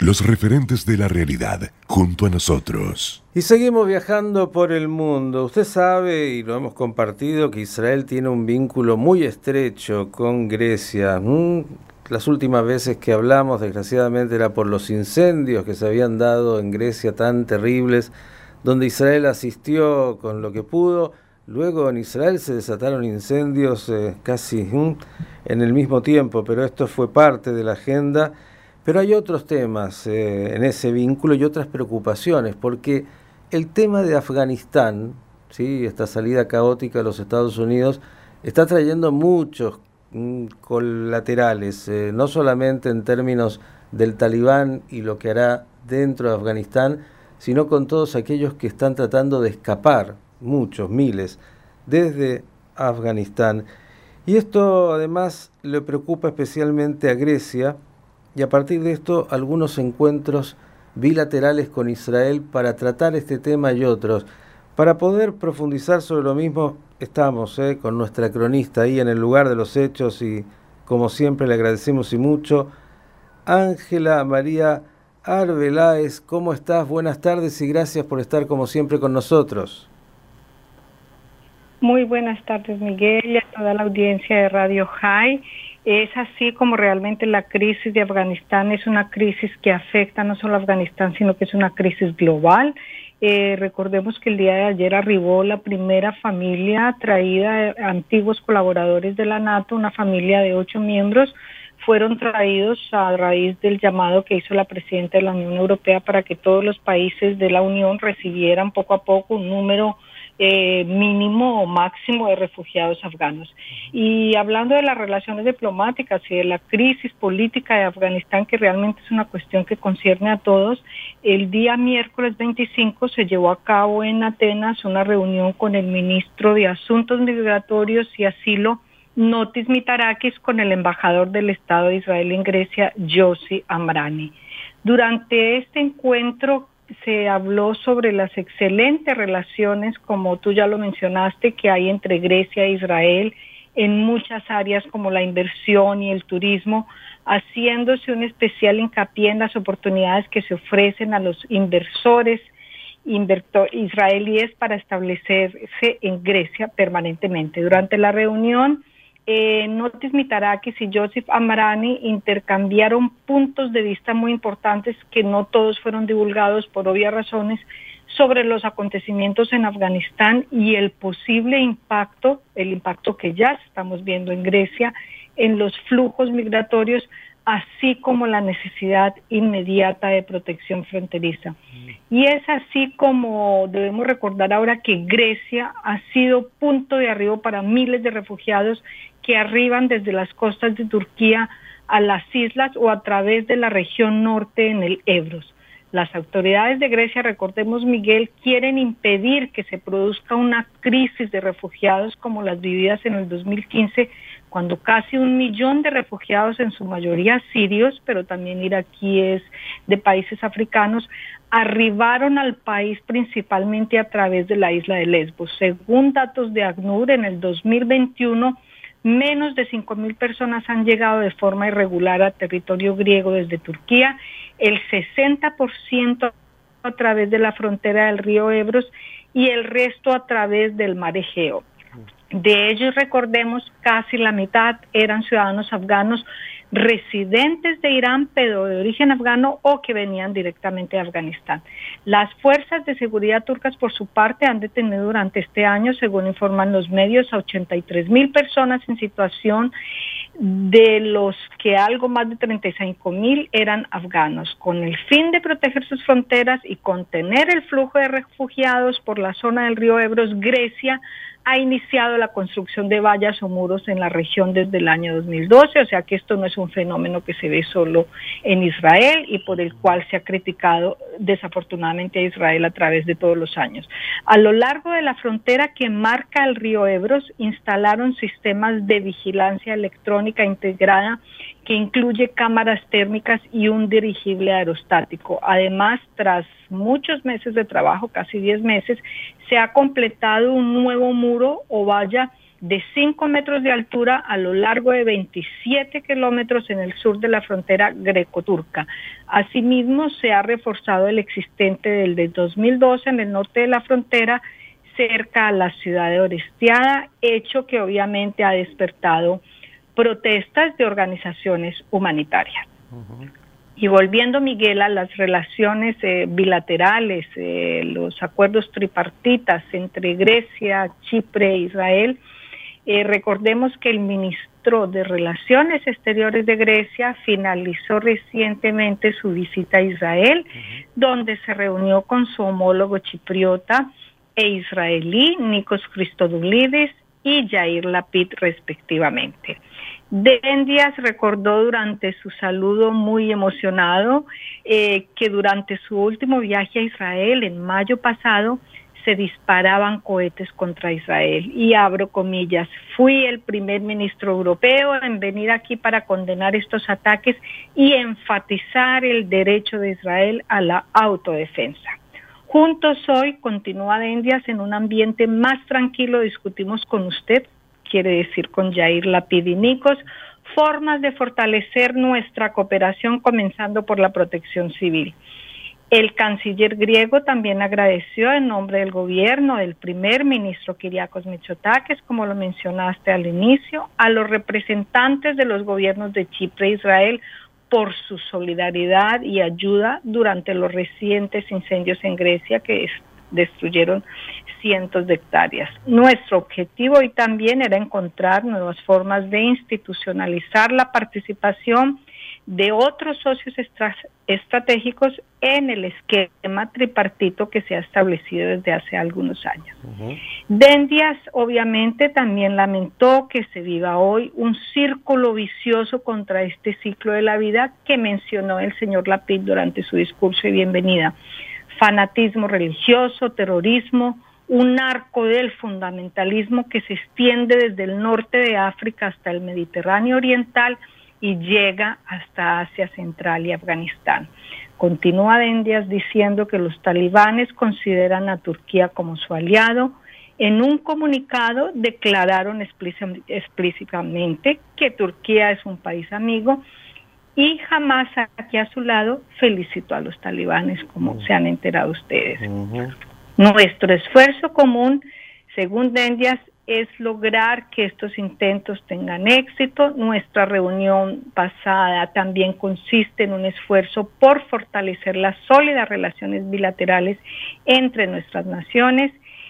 Los referentes de la realidad junto a nosotros. Y seguimos viajando por el mundo. Usted sabe, y lo hemos compartido, que Israel tiene un vínculo muy estrecho con Grecia. Las últimas veces que hablamos, desgraciadamente, era por los incendios que se habían dado en Grecia tan terribles, donde Israel asistió con lo que pudo. Luego en Israel se desataron incendios casi en el mismo tiempo, pero esto fue parte de la agenda. Pero hay otros temas en ese vínculo y otras preocupaciones, porque el tema de Afganistán, ¿sí?, esta salida caótica de los Estados Unidos, está trayendo muchos colaterales, no solamente en términos del Talibán y lo que hará dentro de Afganistán, sino con todos aquellos que están tratando de escapar, muchos, miles, desde Afganistán. Y esto además le preocupa especialmente a Grecia, y a partir de esto algunos encuentros bilaterales con Israel para tratar este tema y otros. Para poder profundizar sobre lo mismo estamos con nuestra cronista ahí en el lugar de los hechos y como siempre le agradecemos y mucho. Ángela María Arbeláez, ¿cómo estás? Buenas tardes y gracias por estar como siempre con nosotros. Muy buenas tardes, Miguel, y a toda la audiencia de Radio High. Es así como realmente la crisis de Afganistán es una crisis que afecta no solo a Afganistán, sino que es una crisis global. Recordemos que el día de ayer arribó la primera familia traída, antiguos colaboradores de la NATO, una familia de 8 miembros, fueron traídos a raíz del llamado que hizo la presidenta de la Unión Europea para que todos los países de la Unión recibieran poco a poco un número mínimo o máximo de refugiados afganos. Y hablando de las relaciones diplomáticas y de la crisis política de Afganistán, que realmente es una cuestión que concierne a todos, el día miércoles 25 se llevó a cabo en Atenas una reunión con el ministro de Asuntos Migratorios y Asilo, Notis Mitarakis, con el embajador del Estado de Israel en Grecia, Yossi Amrani. Durante este encuentro se habló sobre las excelentes relaciones, como tú ya lo mencionaste, que hay entre Grecia e Israel en muchas áreas como la inversión y el turismo, haciéndose un especial hincapié en las oportunidades que se ofrecen a los inversores israelíes para establecerse en Grecia permanentemente. Durante la reunión, Notis Mitarakis y Yossi Amrani intercambiaron puntos de vista muy importantes que no todos fueron divulgados por obvias razones sobre los acontecimientos en Afganistán y el posible impacto, el impacto que ya estamos viendo en Grecia en los flujos migratorios, así como la necesidad inmediata de protección fronteriza. Y es así como debemos recordar ahora que Grecia ha sido punto de arribo para miles de refugiados que arriban desde las costas de Turquía a las islas o a través de la región norte en el Ebros. Las autoridades de Grecia, recordemos, Miguel, quieren impedir que se produzca una crisis de refugiados como las vividas en el 2015, cuando casi 1 millón de refugiados, en su mayoría sirios, pero también iraquíes, de países africanos, arribaron al país principalmente a través de la isla de Lesbos. Según datos de ACNUR, en el 2021, menos de 5.000 personas han llegado de forma irregular a territorio griego desde Turquía, el 60% a través de la frontera del río Ebros y el resto a través del mar Egeo. De ellos, recordemos, casi la mitad eran ciudadanos afganos residentes de Irán, pero de origen afgano o que venían directamente de Afganistán. Las fuerzas de seguridad turcas, por su parte, han detenido durante este año, según informan los medios, a 83.000 personas en situación, de los que algo más de 35.000 eran afganos. Con el fin de proteger sus fronteras y contener el flujo de refugiados por la zona del río Ebros, Grecia ha iniciado la construcción de vallas o muros en la región desde el año 2012, o sea que esto no es un fenómeno que se ve solo en Israel y por el cual se ha criticado desafortunadamente a Israel a través de todos los años. A lo largo de la frontera que marca el río Ebros, instalaron sistemas de vigilancia electrónica integrada que incluye cámaras térmicas y un dirigible aerostático. Además, tras muchos meses de trabajo, casi 10 meses, se ha completado un nuevo muro o valla de 5 metros de altura a lo largo de 27 kilómetros en el sur de la frontera greco-turca. Asimismo, se ha reforzado el existente del de 2012 en el norte de la frontera, cerca a la ciudad de Orestiada, hecho que obviamente ha despertado protestas de organizaciones humanitarias. Y volviendo, Miguel, a las relaciones bilaterales, los acuerdos tripartitas entre Grecia, Chipre e Israel, recordemos que el ministro de Relaciones Exteriores de Grecia finalizó recientemente su visita a Israel, donde se reunió con su homólogo chipriota e israelí, Nikos Christodoulidis y Yair Lapid, respectivamente. Dendias recordó durante su saludo muy emocionado que durante su último viaje a Israel en mayo pasado se disparaban cohetes contra Israel. Y abro comillas, fui el primer ministro europeo en venir aquí para condenar estos ataques y enfatizar el derecho de Israel a la autodefensa. Juntos hoy, continúa Dendias, en un ambiente más tranquilo discutimos con usted, quiere decir con Yair Lapid y Nikos, formas de fortalecer nuestra cooperación comenzando por la protección civil. El canciller griego también agradeció en nombre del gobierno del primer ministro Kyriakos Mitsotakis, como lo mencionaste al inicio, a los representantes de los gobiernos de Chipre e Israel por su solidaridad y ayuda durante los recientes incendios en Grecia que destruyeron cientos de hectáreas. Nuestro objetivo hoy también era encontrar nuevas formas de institucionalizar la participación de otros socios estratégicos en el esquema tripartito que se ha establecido desde hace algunos años. Dendias obviamente también lamentó que se viva hoy un círculo vicioso contra este ciclo de la vida que mencionó el señor Lapid durante su discurso de bienvenida. Fanatismo religioso, terrorismo, un arco del fundamentalismo que se extiende desde el norte de África hasta el Mediterráneo oriental y llega hasta Asia Central y Afganistán. Continúa Dendias diciendo que los talibanes consideran a Turquía como su aliado. En un comunicado declararon explícitamente que Turquía es un país amigo y jamás aquí a su lado felicitó a los talibanes, como se han enterado ustedes. Nuestro esfuerzo común, según Dendias, es lograr que estos intentos tengan éxito. Nuestra reunión pasada también consiste en un esfuerzo por fortalecer las sólidas relaciones bilaterales entre nuestras naciones.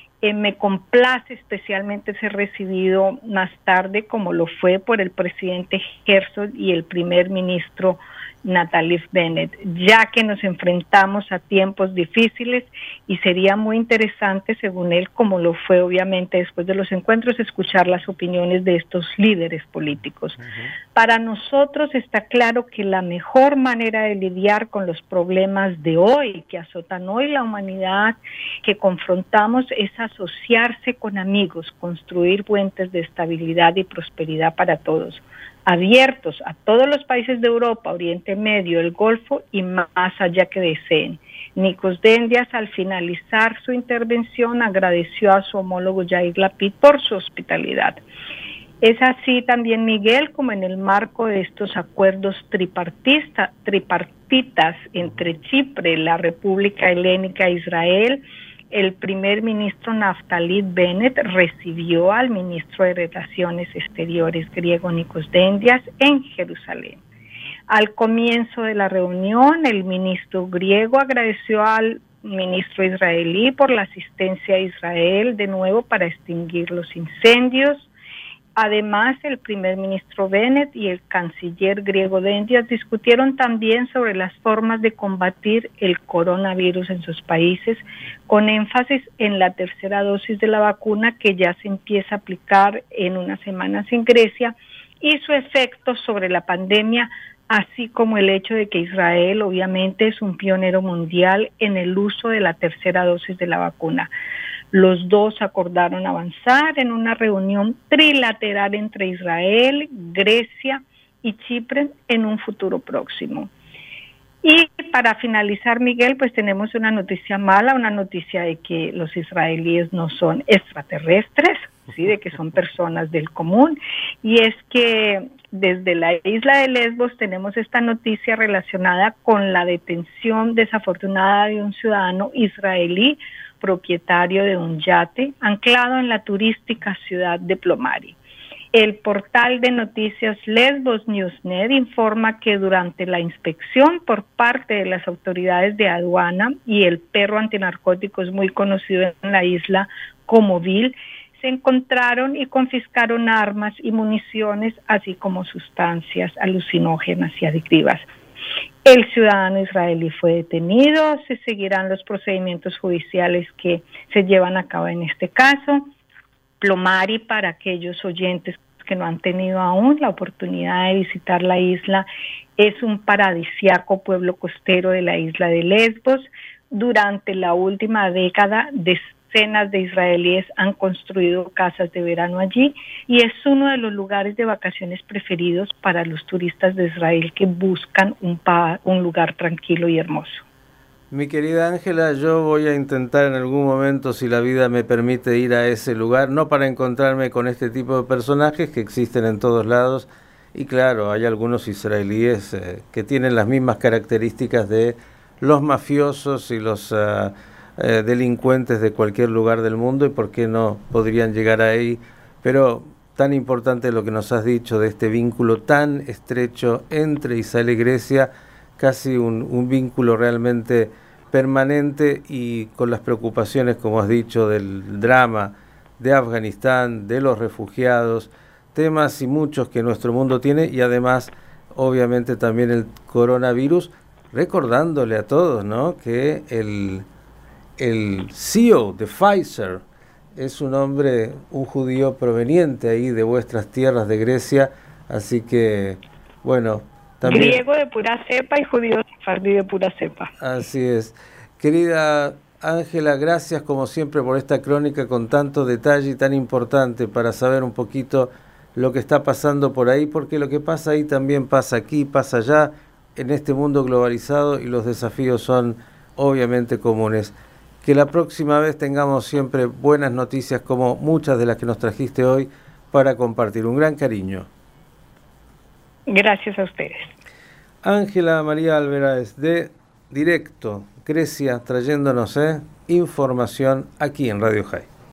Me complace especialmente ser recibido más tarde, como lo fue por el presidente Herzog y el primer ministro Naftali Bennett, ya que nos enfrentamos a tiempos difíciles y sería muy interesante, según él, como lo fue obviamente después de los encuentros, escuchar las opiniones de estos líderes políticos. Para nosotros está claro que la mejor manera de lidiar con los problemas de hoy, que azotan hoy la humanidad, que confrontamos, es asociarse con amigos, construir puentes de estabilidad y prosperidad para todos, abiertos a todos los países de Europa, Oriente Medio, el Golfo y más allá que deseen. Nikos Dendias, al finalizar su intervención, agradeció a su homólogo Yair Lapid por su hospitalidad. Es así también, Miguel, como en el marco de estos acuerdos tripartitas entre Chipre, la República Helénica e Israel, el primer ministro Naftali Bennett recibió al ministro de Relaciones Exteriores griego Nikos Dendias en Jerusalén. Al comienzo de la reunión, el ministro griego agradeció al ministro israelí por la asistencia a Israel de nuevo para extinguir los incendios. Además, el primer ministro Bennett y el canciller griego Dendias discutieron también sobre las formas de combatir el coronavirus en sus países, con énfasis en la tercera dosis de la vacuna que ya se empieza a aplicar en unas semanas en Grecia y su efecto sobre la pandemia, así como el hecho de que Israel obviamente es un pionero mundial en el uso de la tercera dosis de la vacuna. Los dos acordaron avanzar en una reunión trilateral entre Israel, Grecia y Chipre en un futuro próximo. Y para finalizar, Miguel, pues tenemos una noticia mala, una noticia de que los israelíes no son extraterrestres, ¿sí? De que son personas del común. Y es que desde la isla de Lesbos tenemos esta noticia relacionada con la detención desafortunada de un ciudadano israelí propietario de un yate anclado en la turística ciudad de Plomari. El portal de noticias Lesbos Newsnet informa que durante la inspección por parte de las autoridades de aduana y el perro antinarcóticos muy conocido en la isla como Bill, se encontraron y confiscaron armas y municiones, así como sustancias alucinógenas y adictivas. El ciudadano israelí fue detenido, se seguirán los procedimientos judiciales que se llevan a cabo en este caso. Plomari, para aquellos oyentes que no han tenido aún la oportunidad de visitar la isla, es un paradisíaco pueblo costero de la isla de Lesbos. Durante la última década, decenas de israelíes han construido casas de verano allí y es uno de los lugares de vacaciones preferidos para los turistas de Israel que buscan un lugar tranquilo y hermoso. Mi querida Ángela, yo voy a intentar en algún momento, si la vida me permite, ir a ese lugar, no para encontrarme con este tipo de personajes que existen en todos lados, y claro, hay algunos israelíes que tienen las mismas características de los mafiosos y los delincuentes de cualquier lugar del mundo, y por qué no podrían llegar ahí, pero tan importante lo que nos has dicho de este vínculo tan estrecho entre Israel y Grecia, casi un vínculo realmente permanente, y con las preocupaciones, como has dicho, del drama de Afganistán, de los refugiados, temas y muchos que nuestro mundo tiene, y además, obviamente, también el coronavirus, recordándole a todos, ¿no?, que el CEO de Pfizer es un hombre, un judío proveniente ahí de vuestras tierras de Grecia, así que, bueno, también, griego de pura cepa y judío sefardí de pura cepa. Así es. Querida Ángela, gracias como siempre por esta crónica con tanto detalle y tan importante para saber un poquito lo que está pasando por ahí, porque lo que pasa ahí también pasa aquí, pasa allá, en este mundo globalizado, y los desafíos son obviamente comunes. Que la próxima vez tengamos siempre buenas noticias como muchas de las que nos trajiste hoy para compartir. Un gran cariño. Gracias a ustedes. Ángela María Alveráez, de Directo Grecia, trayéndonos información aquí en Radio High.